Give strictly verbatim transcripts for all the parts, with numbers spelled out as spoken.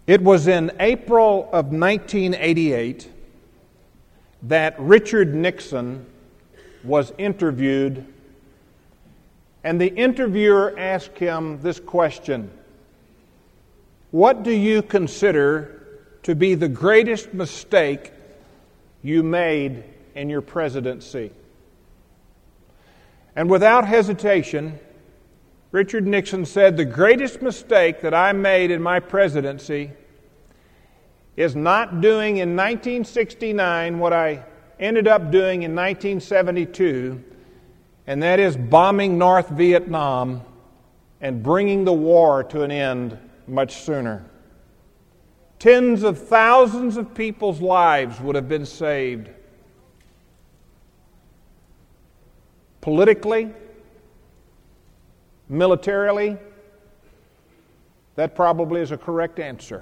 It was in April of nineteen eighty-eight that Richard Nixon was interviewed, and the interviewer asked him this question: "What do you consider to be the greatest mistake you made in your presidency?" And without hesitation, Richard Nixon said, "The greatest mistake that I made in my presidency is not doing in nineteen sixty-nine what I ended up doing in nineteen seventy-two, and that is bombing North Vietnam and bringing the war to an end much sooner. Tens of thousands of people's lives would have been saved. Politically, militarily, that probably is a correct answer.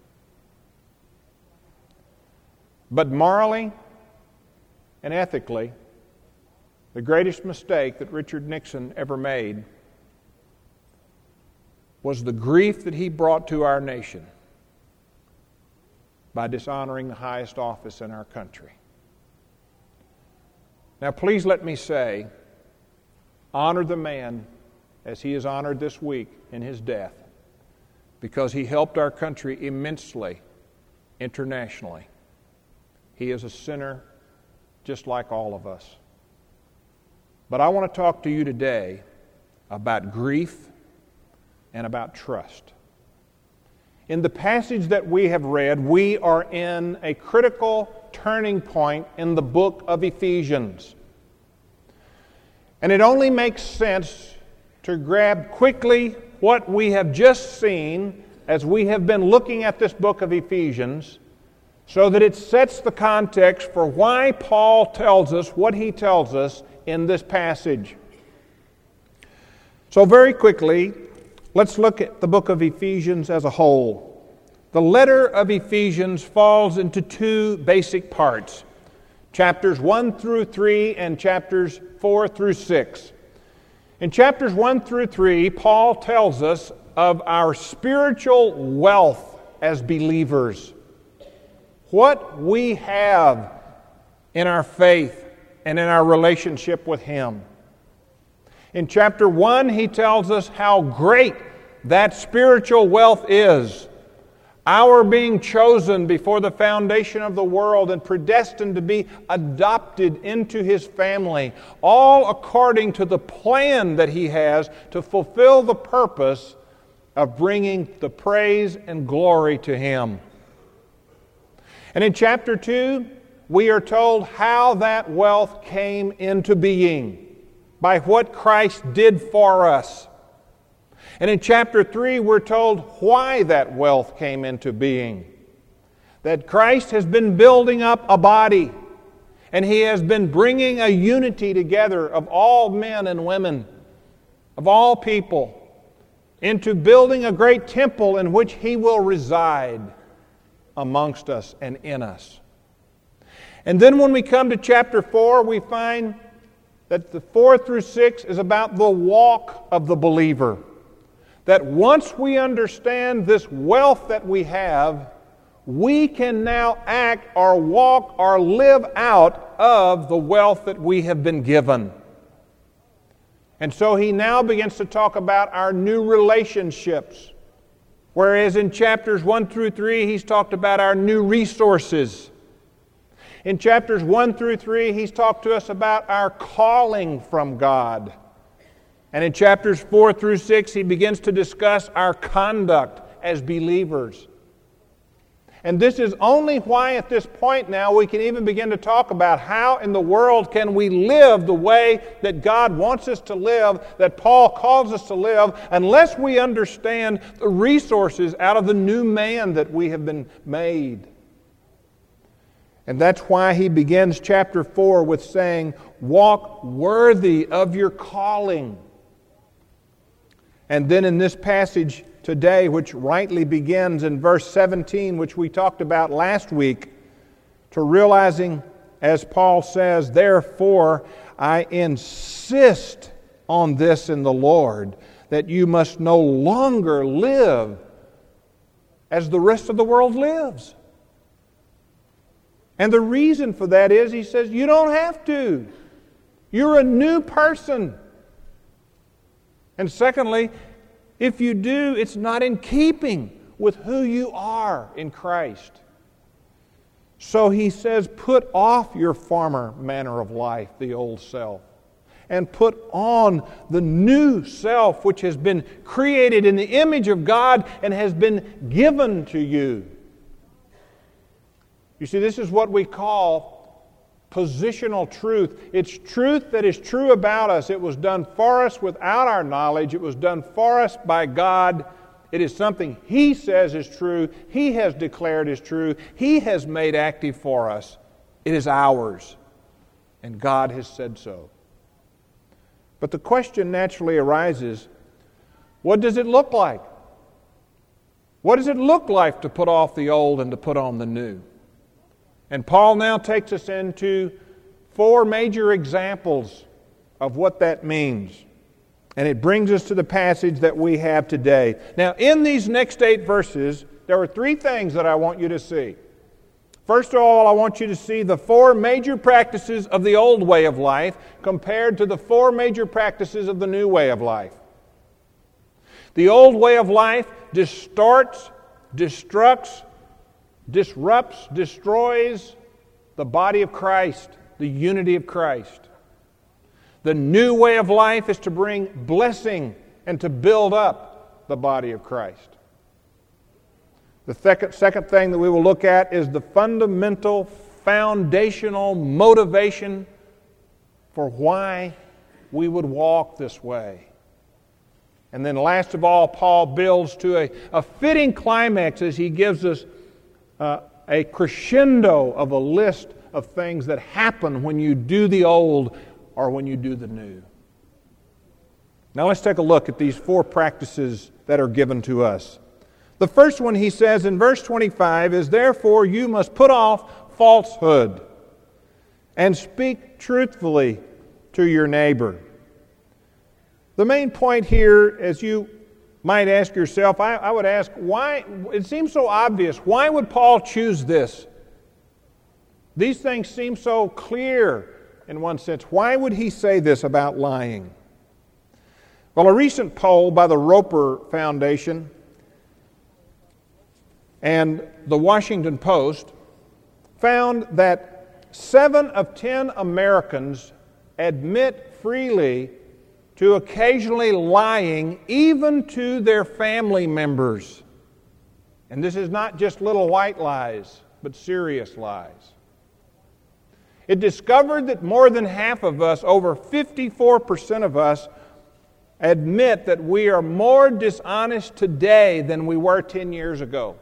But morally and ethically, the greatest mistake that Richard Nixon ever made was the grief that he brought to our nation by dishonoring the highest office in our country." Now, please let me say, honor the man as he is honored this week in his death, because he helped our country immensely internationally. He is a sinner just like all of us. But I want to talk to you today about grief and about trust. In the passage that we have read, we are in a critical turning point in the book of Ephesians. And it only makes sense to grab quickly what we have just seen as we have been looking at this book of Ephesians, so that it sets the context for why Paul tells us what he tells us in this passage. So very quickly, let's look at the book of Ephesians as a whole. The letter of Ephesians falls into two basic parts: chapters one through three and chapters four through six. In chapters one through three, Paul tells us of our spiritual wealth as believers, what we have in our faith and in our relationship with Him. In chapter one, he tells us how great that spiritual wealth is. Our being chosen before the foundation of the world and predestined to be adopted into His family, all according to the plan that He has to fulfill the purpose of bringing the praise and glory to Him. And in chapter two, we are told how that wealth came into being, by what Christ did for us. And in chapter three, we're told why that wealth came into being. That Christ has been building up a body, and He has been bringing a unity together of all men and women, of all people, into building a great temple in which He will reside amongst us and in us. And then when we come to chapter four, we find that the four through six is about the walk of the believer. That once we understand this wealth that we have, we can now act or walk or live out of the wealth that we have been given. And so he now begins to talk about our new relationships. Whereas in chapters one through three, he's talked about our new resources. In chapters one through three, he's talked to us about our calling from God. And in chapters four through six, he begins to discuss our conduct as believers. And this is only why at this point now we can even begin to talk about how in the world can we live the way that God wants us to live, that Paul calls us to live, unless we understand the resources out of the new man that we have been made. And that's why he begins chapter four with saying, "Walk worthy of your calling." And then in this passage today, which rightly begins in verse seventeen, which we talked about last week, to realizing, as Paul says, "Therefore I insist on this in the Lord, that you must no longer live as the rest of the world lives. And the reason for that is, he says, you don't have to. You're a new person. And secondly, if you do, it's not in keeping with who you are in Christ. So he says, put off your former manner of life, the old self, and put on the new self, which has been created in the image of God and has been given to you. You see, this is what we call positional truth. It's truth that is true about us. It was done for us without our knowledge. It was done for us by God. It is something He says is true. He has declared is true. He has made active for us. It is ours. And God has said so. But the question naturally arises, what does it look like? What does it look like to put off the old and to put on the new? And Paul now takes us into four major examples of what that means. And it brings us to the passage that we have today. Now, in these next eight verses, there are three things that I want you to see. First of all, I want you to see the four major practices of the old way of life compared to the four major practices of the new way of life. The old way of life distorts, destructs, disrupts, destroys the body of Christ, the unity of Christ. The new way of life is to bring blessing and to build up the body of Christ. The second, second thing that we will look at is the fundamental, foundational motivation for why we would walk this way. And then last of all, Paul builds to a, a fitting climax as he gives us uh, a crescendo of a list of things that happen when you do the old or when you do the new. Now let's take a look at these four practices that are given to us. The first one, he says in verse twenty-five, is therefore you must put off falsehood and speak truthfully to your neighbor. The main point here, as you might ask yourself, I, I would ask, why? It seems so obvious. Why would Paul choose this? These things seem so clear in one sense. Why would he say this about lying? Well, a recent poll by the Roper Foundation and the Washington Post found that seven of ten Americans admit freely to occasionally lying even to their family members. And this is not just little white lies, but serious lies. It discovered that more than half of us, over fifty-four percent of us, admit that we are more dishonest today than we were ten years ago.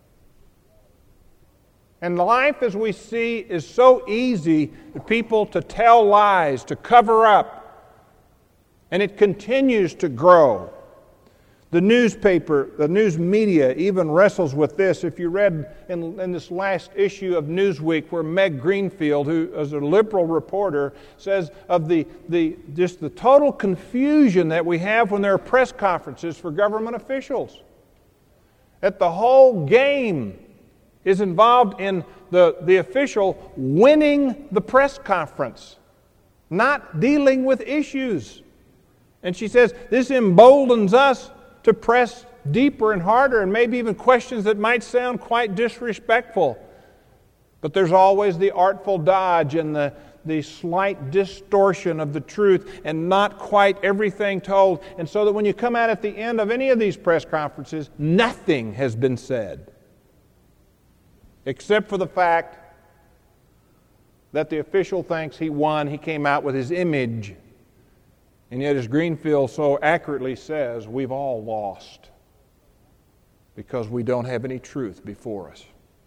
And life as we see is so easy for people to tell lies, to cover up. And it continues to grow. The newspaper, the news media even wrestles with this. If you read in, in this last issue of Newsweek where Meg Greenfield, who is a liberal reporter, says of the, the just the total confusion that we have when there are press conferences for government officials. That the whole game is involved in the, the official winning the press conference, not dealing with issues. And she says this emboldens us to press deeper and harder and maybe even questions that might sound quite disrespectful. But there's always the artful dodge and the, the slight distortion of the truth and not quite everything told. And so that when you come out at the end of any of these press conferences, nothing has been said. Except for the fact that the official thinks he won, he came out with his image. And yet, as Greenfield so accurately says, we've all lost because we don't have any truth before us.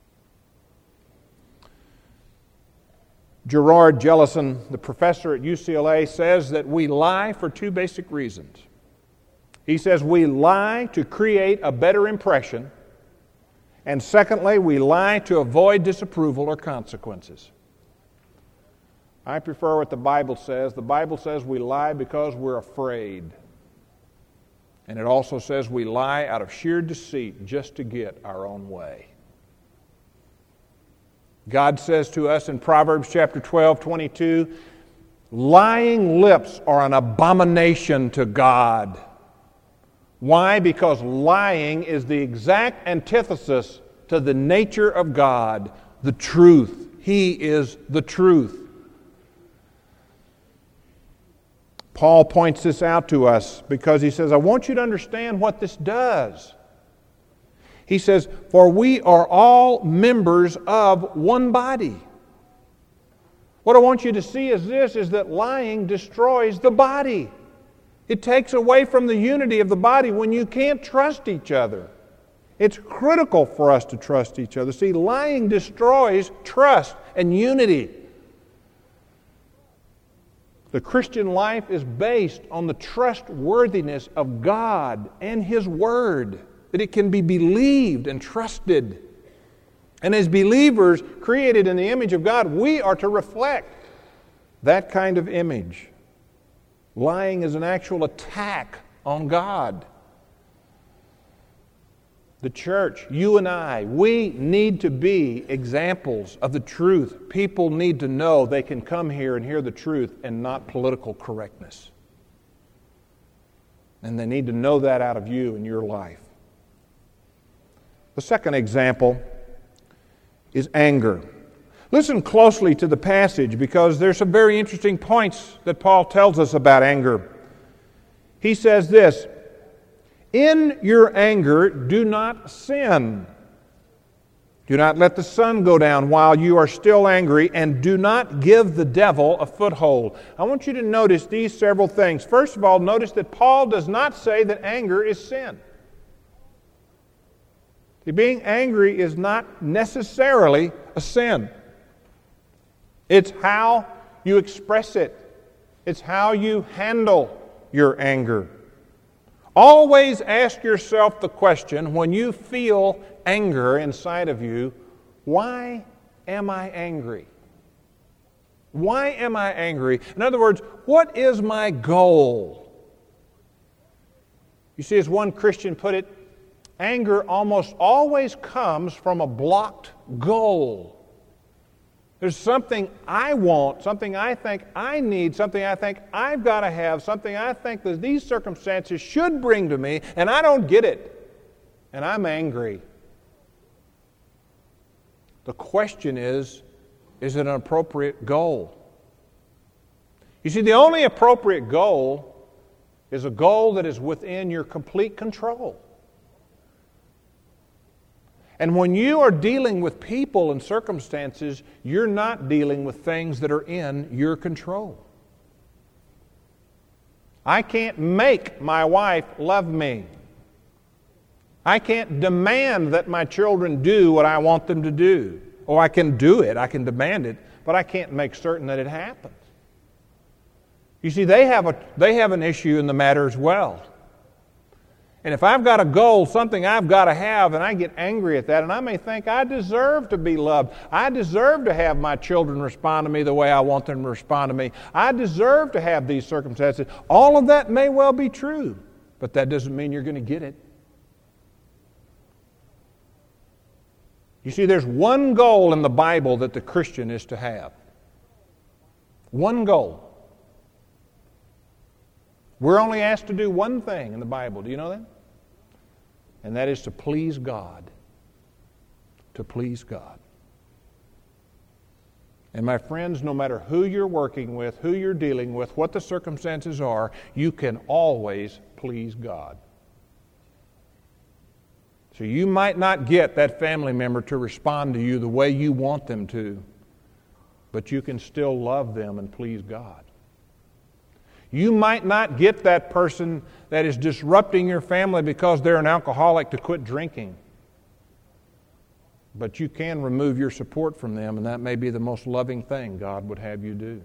Gerard Jellison, the professor at U C L A, says that we lie for two basic reasons. He says we lie to create a better impression, and secondly, we lie to avoid disapproval or consequences. I prefer what the Bible says. The Bible says we lie because we're afraid. And it also says we lie out of sheer deceit just to get our own way. God says to us in Proverbs chapter twelve, twenty-two, lying lips are an abomination to God. Why? Because lying is the exact antithesis to the nature of God, the truth. He is the truth. Paul points this out to us because he says, I want you to understand what this does. He says, for we are all members of one body. What I want you to see is this, is that lying destroys the body. It takes away from the unity of the body when you can't trust each other. It's critical for us to trust each other. See, lying destroys trust and unity. The Christian life is based on the trustworthiness of God and His Word, that it can be believed and trusted. And as believers created in the image of God, we are to reflect that kind of image. Lying is an actual attack on God. The church, you and I, we need to be examples of the truth. People need to know they can come here and hear the truth and not political correctness. And they need to know that out of you and your life. The second example is anger. Listen closely to the passage because there's some very interesting points that Paul tells us about anger. He says this, in your anger, do not sin. Do not let the sun go down while you are still angry, and do not give the devil a foothold. I want you to notice these several things. First of all, notice that Paul does not say that anger is sin. See, being angry is not necessarily a sin. It's how you express it. It's how you handle your anger. Always ask yourself the question, when you feel anger inside of you, why am I angry? Why am I angry? In other words, what is my goal? You see, as one Christian put it, anger almost always comes from a blocked goal. There's something I want, something I think I need, something I think I've got to have, something I think that these circumstances should bring to me, and I don't get it. And I'm angry. The question is, is it an appropriate goal? You see, the only appropriate goal is a goal that is within your complete control. And when you are dealing with people and circumstances, you're not dealing with things that are in your control. I can't make my wife love me. I can't demand that my children do what I want them to do. Or I can do it, I can demand it, but I can't make certain that it happens. You see, they have a they have an issue in the matter as well. And if I've got a goal, something I've got to have, and I get angry at that, and I may think I deserve to be loved. I deserve to have my children respond to me the way I want them to respond to me. I deserve to have these circumstances. All of that may well be true, but that doesn't mean you're going to get it. You see, there's one goal in the Bible that the Christian is to have. One goal. We're only asked to do one thing in the Bible. Do you know that? And that is to please God. To please God. And my friends, no matter who you're working with, who you're dealing with, what the circumstances are, you can always please God. So you might not get that family member to respond to you the way you want them to, but you can still love them and please God. You might not get that person that is disrupting your family because they're an alcoholic to quit drinking. But you can remove your support from them, and that may be the most loving thing God would have you do.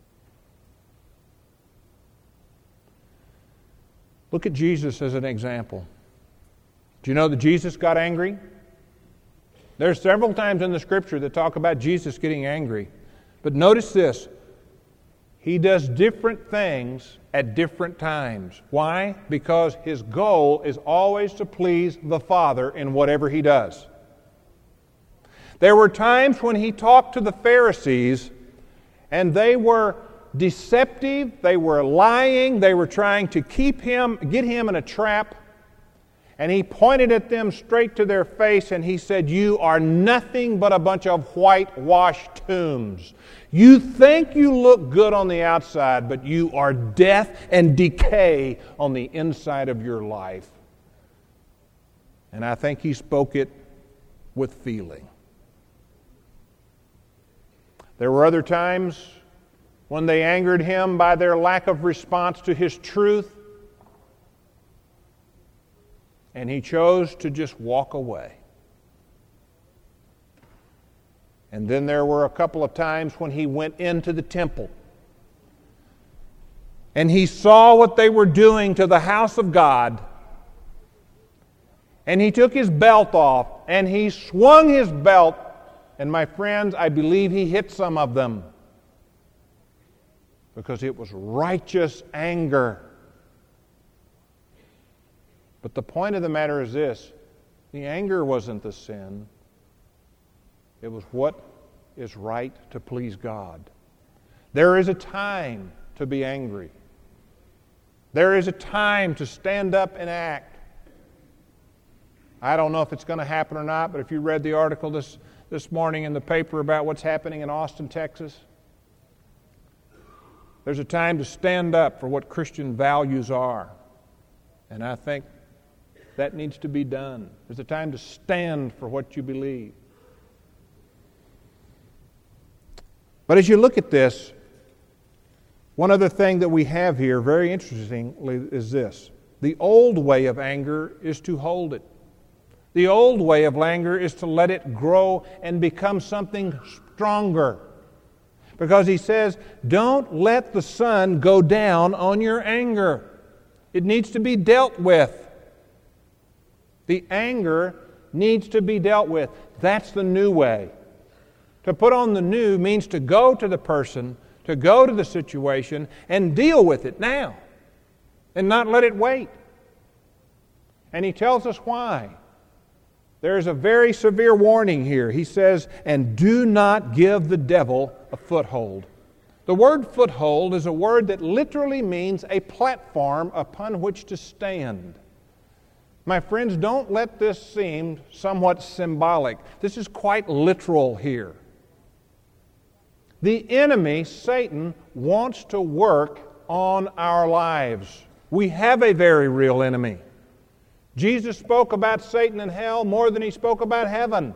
Look at Jesus as an example. Do you know that Jesus got angry? There's several times in the Scripture that talk about Jesus getting angry. But notice this. He does different things at different times. Why? Because his goal is always to please the Father in whatever he does. There were times when he talked to the Pharisees, and they were deceptive, they were lying, they were trying to keep him, get him in a trap. And he pointed at them straight to their face and he said, "You are nothing but a bunch of whitewashed tombs. You think you look good on the outside, but you are death and decay on the inside of your life." And I think he spoke it with feeling. There were other times when they angered him by their lack of response to his truth, and he chose to just walk away. And then there were a couple of times when he went into the temple and he saw what they were doing to the house of God, and he took his belt off and he swung his belt, and my friends, I believe he hit some of them because it was righteous anger. But the point of the matter is this: the anger wasn't the sin. It was what is right to please God. There is a time to be angry. There is a time to stand up and act. I don't know if it's going to happen or not, but if you read the article this, this morning in the paper about what's happening in Austin, Texas, there's a time to stand up for what Christian values are. And I think that needs to be done. There's a time to stand for what you believe. But as you look at this, one other thing that we have here, very interestingly, is this. The old way of anger is to hold it. The old way of anger is to let it grow and become something stronger. Because he says, don't let the sun go down on your anger. It needs to be dealt with. The anger needs to be dealt with. That's the new way. To put on the new means to go to the person, to go to the situation, and deal with it now, and not let it wait. And he tells us why. There's a very severe warning here. He says, "And do not give the devil a foothold." The word foothold is a word that literally means a platform upon which to stand. My friends, don't let this seem somewhat symbolic. This is quite literal here. The enemy, Satan, wants to work on our lives. We have a very real enemy. Jesus spoke about Satan and hell more than he spoke about heaven.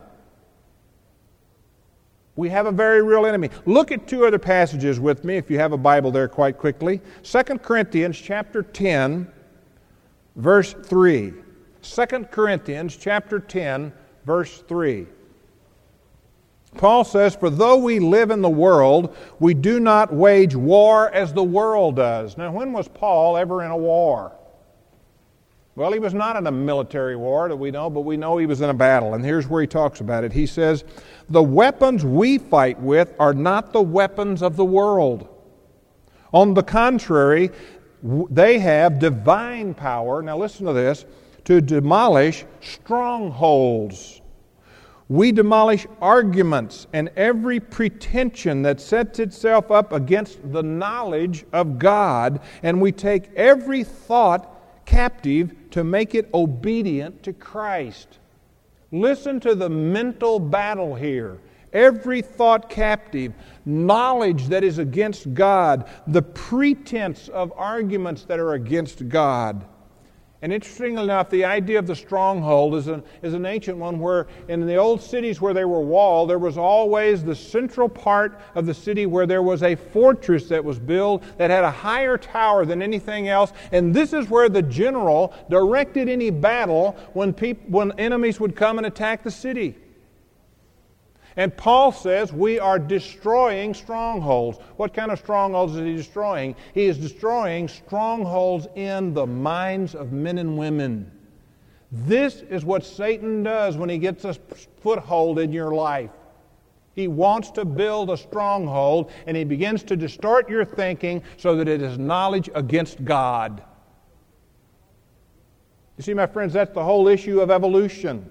We have a very real enemy. Look at two other passages with me, if you have a Bible there, quite quickly. Second Corinthians chapter ten, verse three. Second Corinthians chapter ten, verse three. Paul says, "For though we live in the world, we do not wage war as the world does." Now, when was Paul ever in a war? Well, he was not in a military war that we know, but we know he was in a battle. And here's where he talks about it. He says, "The weapons we fight with are not the weapons of the world. On the contrary, they have divine power," now listen to this, "to demolish strongholds. We demolish arguments and every pretension that sets itself up against the knowledge of God, and we take every thought captive to make it obedient to Christ." Listen to the mental battle here. Every thought captive, knowledge that is against God, the pretense of arguments that are against God. And interestingly enough, the idea of the stronghold is an, is an ancient one where in the old cities where they were walled, there was always the central part of the city where there was a fortress that was built that had a higher tower than anything else. And this is where the general directed any battle when, peop, when enemies would come and attack the city. And Paul says we are destroying strongholds. What kind of strongholds is he destroying? He is destroying strongholds in the minds of men and women. This is what Satan does when he gets a foothold in your life. He wants to build a stronghold, and he begins to distort your thinking so that it is knowledge against God. You see, my friends, that's the whole issue of evolution.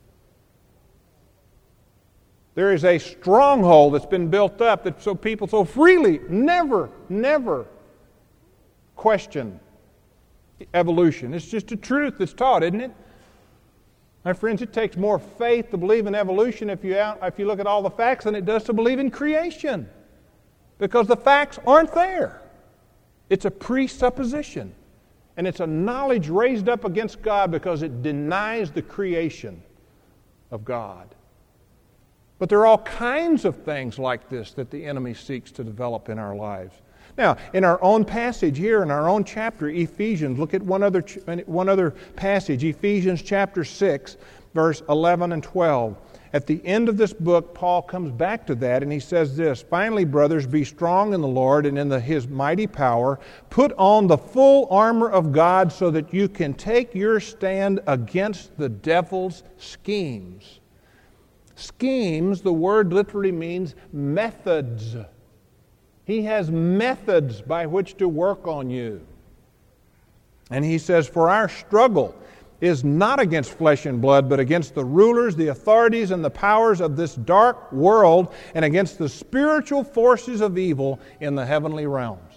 There is a stronghold that's been built up that so people so freely never, never question evolution. It's just a truth that's taught, isn't it? My friends, it takes more faith to believe in evolution if you, if you look at all the facts than it does to believe in creation. Because the facts aren't there. It's a presupposition. And it's a knowledge raised up against God because it denies the creation of God. But there are all kinds of things like this that the enemy seeks to develop in our lives. Now, in our own passage here, in our own chapter, Ephesians, look at one other one other passage, Ephesians chapter six, verse eleven and twelve. At the end of this book, Paul comes back to that, and he says this, "Finally, brothers, be strong in the Lord and in the, His mighty power. Put on the full armor of God so that you can take your stand against the devil's schemes." Schemes, the word literally means methods. He has methods by which to work on you. And he says, "For our struggle is not against flesh and blood, but against the rulers, the authorities, and the powers of this dark world, and against the spiritual forces of evil in the heavenly realms."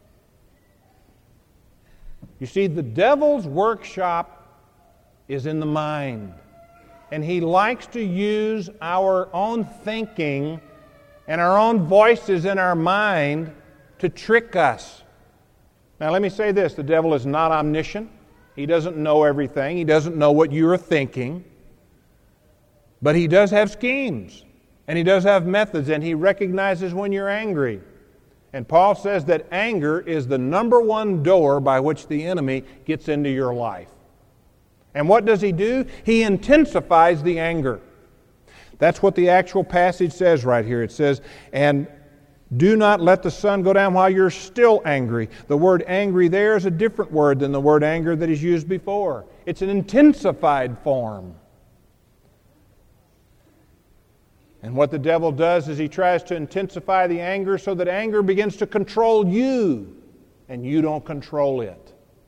You see, the devil's workshop is in the mind. And he likes to use our own thinking and our own voices in our mind to trick us. Now let me say this, the devil is not omniscient. He doesn't know everything. He doesn't know what you're thinking. But he does have schemes. And he does have methods. And he recognizes when you're angry. And Paul says that anger is the number one door by which the enemy gets into your life. And what does he do? He intensifies the anger. That's what the actual passage says right here. It says, "And do not let the sun go down while you're still angry." The word angry there is a different word than the word anger that is used before. It's an intensified form. And what the devil does is he tries to intensify the anger so that anger begins to control you, and you don't control it.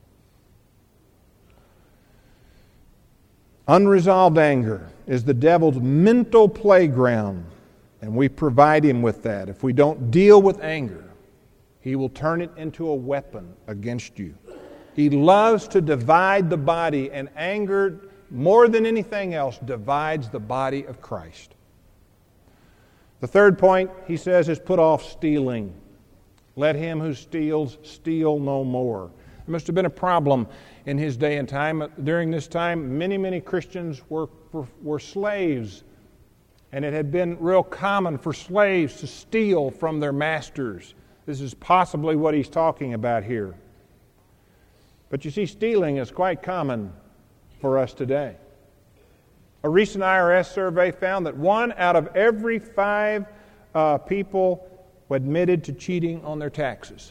Unresolved anger is the devil's mental playground, and we provide him with that. If we don't deal with anger, he will turn it into a weapon against you. He loves to divide the body, and anger, more than anything else, divides the body of Christ. The third point, he says, is put off stealing. Let him who steals steal no more. There must have been a problem in his day and time. During this time, many, many Christians were, were, were slaves. And it had been real common for slaves to steal from their masters. This is possibly what he's talking about here. But you see, stealing is quite common for us today. A recent I R S survey found that one out of every five uh, people admitted to cheating on their taxes.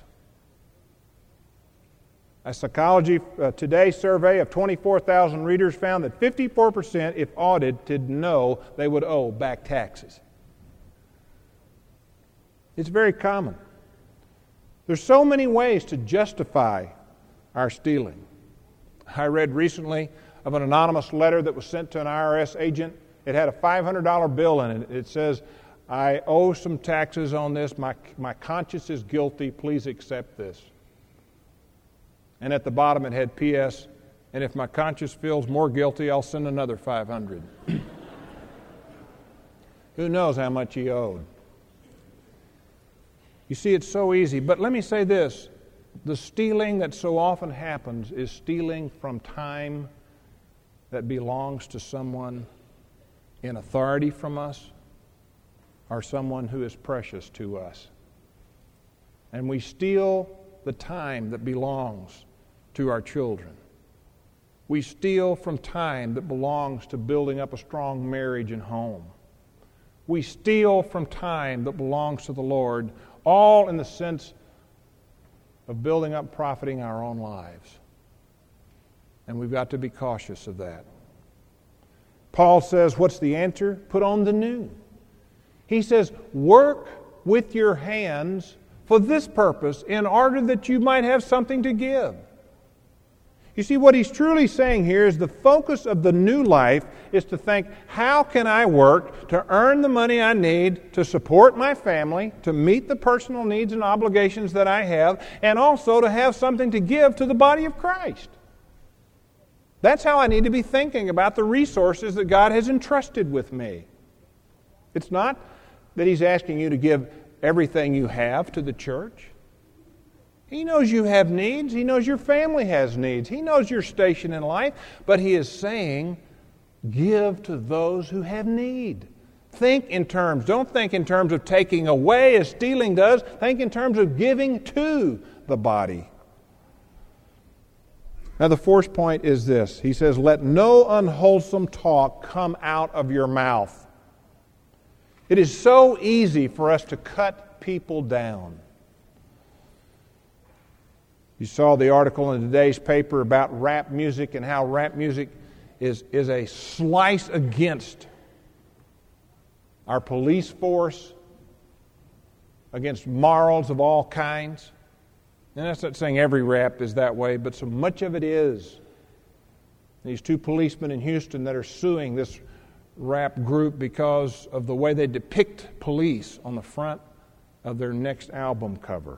A Psychology uh, Today survey of twenty-four thousand readers found that fifty-four percent, if audited, know they would owe back taxes. It's very common. There's so many ways to justify our stealing. I read recently of an anonymous letter that was sent to an I R S agent. It had a five hundred dollars bill in it. It says, "I owe some taxes on this. My, my conscience is guilty. Please accept this." And at the bottom it had P S, "And if my conscience feels more guilty, I'll send another five hundred dollars. Who knows how much he owed? You see, it's so easy. But let me say this. The stealing that so often happens is stealing from time that belongs to someone in authority from us or someone who is precious to us. And we steal the time that belongs to our children. We steal from time that belongs to building up a strong marriage and home. We steal from time that belongs to the Lord, all in the sense of building up, profiting our own lives. And we've got to be cautious of that. Paul says, what's the answer? Put on the new. He He says, work with your hands for this purpose in order that you might have something to give. You see, what he's truly saying here is the focus of the new life is to think, how can I work to earn the money I need to support my family, to meet the personal needs and obligations that I have, and also to have something to give to the body of Christ. That's how I need to be thinking about the resources that God has entrusted with me. It's not that he's asking you to give everything you have to the church. He knows you have needs. He knows your family has needs. He knows your station in life. But he is saying, give to those who have need. Think in terms, don't think in terms of taking away as stealing does. Think in terms of giving to the body. Now the fourth point is this. He says, let no unwholesome talk come out of your mouth. It is so easy for us to cut people down. You saw the article in today's paper about rap music and how rap music is, is a slice against our police force, against morals of all kinds. And that's not saying every rap is that way, but so much of it is. These two policemen in Houston that are suing this rap group because of the way they depict police on the front of their next album cover.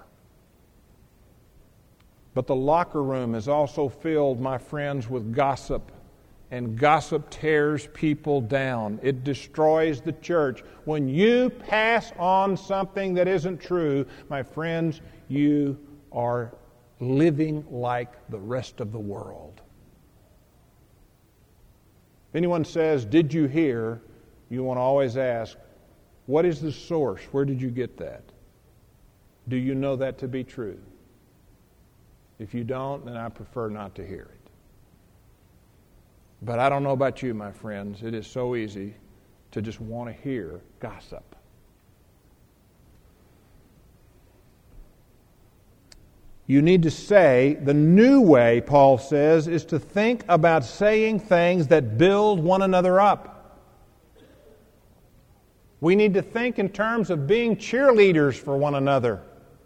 But the locker room is also filled, my friends, with gossip. And gossip tears people down. It destroys the church. When you pass on something that isn't true, my friends, you are living like the rest of the world. If anyone says, did you hear? You want to always ask, what is the source? Where did you get that? Do you know that to be true? If you don't, then I prefer not to hear it. But I don't know about you, my friends. It is so easy to just want to hear gossip. You need to say, the new way, Paul says, is to think about saying things that build one another up. We need to think in terms of being cheerleaders for one another.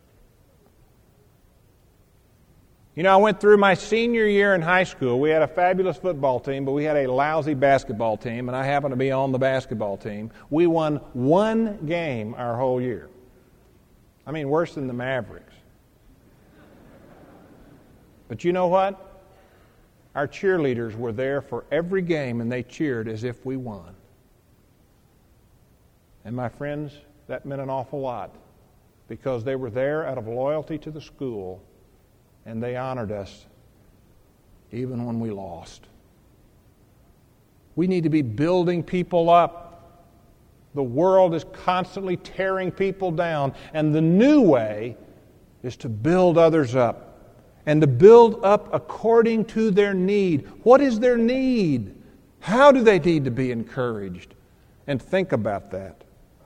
You know, I went through my senior year in high school. We had a fabulous football team, but we had a lousy basketball team, and I happened to be on the basketball team. We won one game our whole year. I mean, worse than the Mavericks. But you know what? Our cheerleaders were there for every game, and they cheered as if we won. And my friends, that meant an awful lot, because they were there out of loyalty to the school, and they honored us even when we lost. We need to be building people up. The world is constantly tearing people down, and the new way is to build others up and to build up according to their need. What is their need? How do they need to be encouraged? And think about that.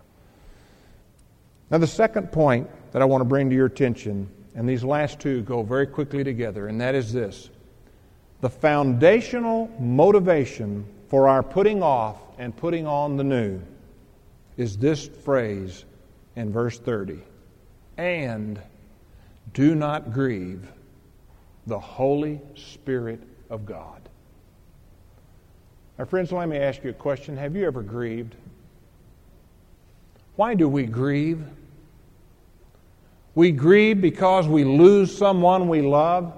Now, the second point that I want to bring to your attention, and these last two go very quickly together, and that is this. The foundational motivation for our putting off and putting on the new is this phrase in verse thirty. And do not grieve the Holy Spirit of God. My friends, let me ask you a question. Have you ever grieved? Why do we grieve? We grieve because we lose someone we love?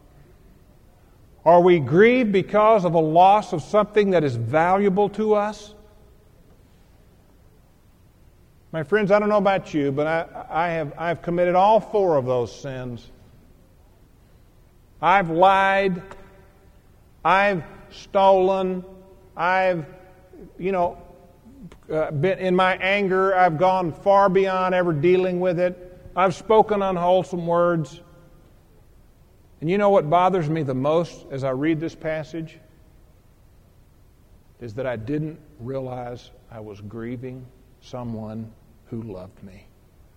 Or we grieve because of a loss of something that is valuable to us? My friends, I don't know about you, but I, I have I've committed all four of those sins. I've lied. I've stolen. I've, you know, uh, been in my anger, I've gone far beyond ever dealing with it. I've spoken unwholesome words. And you know what bothers me the most as I read this passage? Is that I didn't realize I was grieving someone who loved me.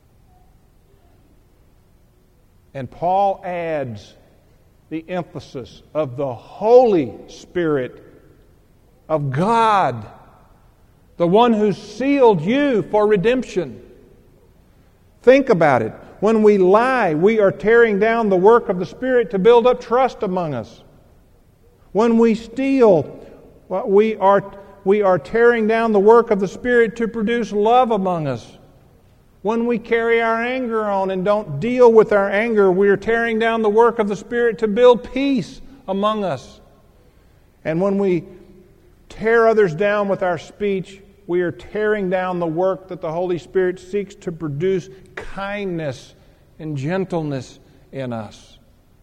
And Paul adds the emphasis of the Holy Spirit of God The one who sealed you for redemption. Think about it. When we lie, we are tearing down the work of the Spirit to build up trust among us. When we steal, we are, we are tearing down the work of the Spirit to produce love among us. When we carry our anger on and don't deal with our anger, we are tearing down the work of the Spirit to build peace among us. And when we tear others down with our speech, we are tearing down the work that the Holy Spirit seeks to produce kindness and gentleness in us.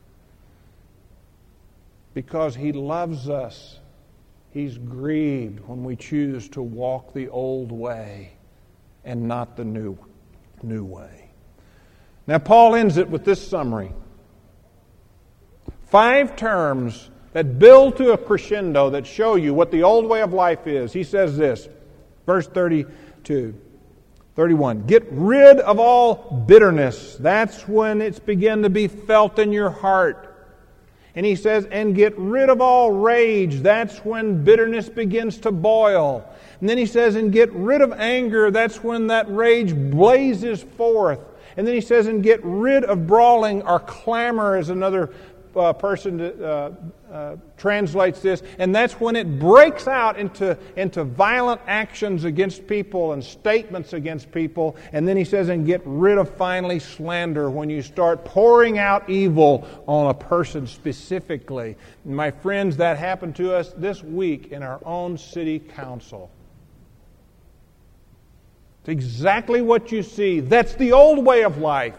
Because He loves us, He's grieved when we choose to walk the old way and not the new, new way. Now, Paul ends it with this summary. Five terms that build to a crescendo that show you what the old way of life is. He says this, verse thirty-two, thirty-one. Get rid of all bitterness. That's when it's begun to be felt in your heart. And he says, and get rid of all rage. That's when bitterness begins to boil. And then he says, and get rid of anger. That's when that rage blazes forth. And then he says, and get rid of brawling or clamor, is another uh, person that uh, uh, translates this. And that's when it breaks out into, into violent actions against people and statements against people. And then he says, and get rid of finally slander, when you start pouring out evil on a person specifically. And my friends, that happened to us this week in our own city council. It's exactly what you see. That's the old way of life.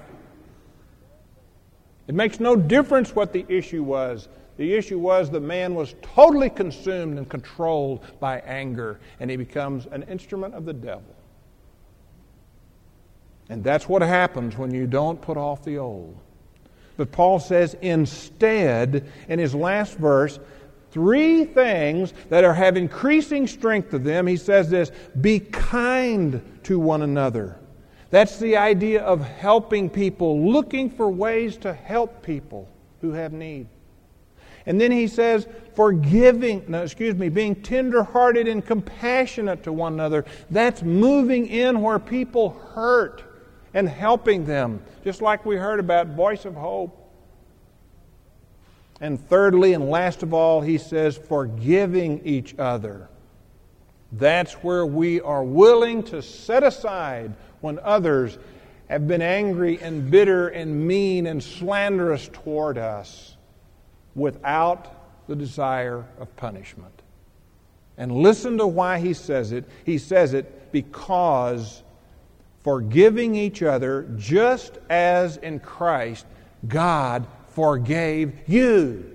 It makes no difference what the issue was. The issue was the man was totally consumed and controlled by anger, and he becomes an instrument of the devil. And that's what happens when you don't put off the old. But Paul says instead, in his last verse, three things that are have increasing strength to them. He says this, be kind to one another. That's the idea of helping people, looking for ways to help people who have need. And then he says, forgiving, no, excuse me, being tender-hearted and compassionate to one another. That's moving in where people hurt and helping them, just like we heard about Voice of Hope. And thirdly and last of all, he says, forgiving each other. That's where we are willing to set aside when others have been angry and bitter and mean and slanderous toward us without the desire of punishment. And listen to why he says it. He says it because forgiving each other, just as in Christ God forgave you.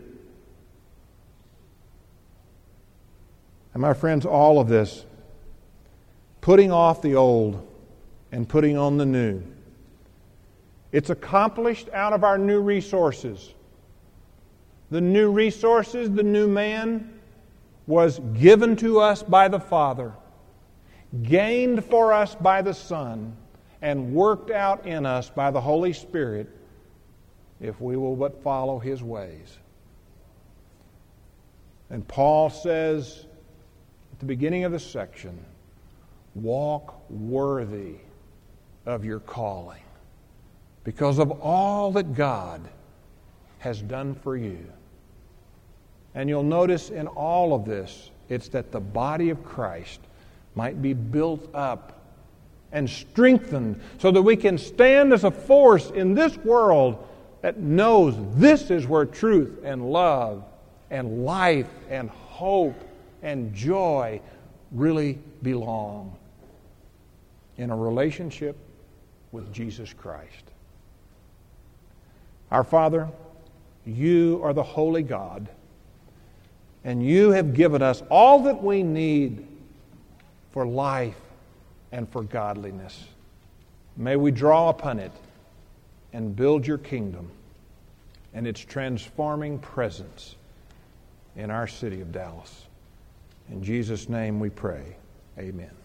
And my friends, all of this, putting off the old and putting on the new, it's accomplished out of our new resources. The new resources, the new man, was given to us by the Father, gained for us by the Son, and worked out in us by the Holy Spirit, if we will but follow His ways. And Paul says at the beginning of the section, walk worthy of your calling, because of all that God has done for you. And you'll notice in all of this, it's that the body of Christ might be built up and strengthened so that we can stand as a force in this world that knows this is where truth and love and life and hope and joy really belong, in a relationship with Jesus Christ. Our Father, You are the holy God, and You have given us all that we need for life and for godliness. May we draw upon it and build Your kingdom and its transforming presence in our city of Dallas. In Jesus' name we pray. Amen.